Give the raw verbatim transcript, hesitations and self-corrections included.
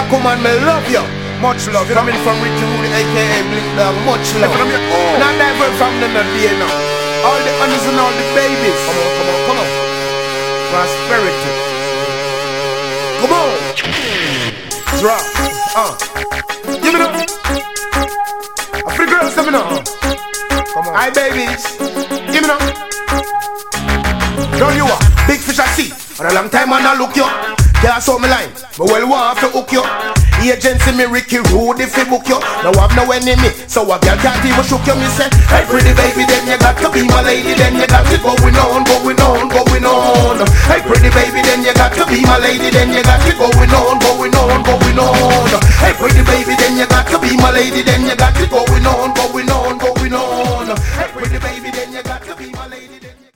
come on, me love you. Much love. Coming from Ricky Rudy, aka Blink Dog. Much love. Oh. Not divert from the day now. All the honeys and all the babies. Come on, come on, come on. Prosperity. Come on. Drop. Uh. Give me that. A free girls, let me know. Come on. Hi, babies. Give me that. Girl, you are big fish I see. For a long time I not look you. Can't saw me line, but well want to hook you. Agency me Ricky Rudy fi book you. Now I've no enemy, so a girl can't even shook you. Me say, hey pretty baby, then you got to be my lady. Then you got it going on, going on, going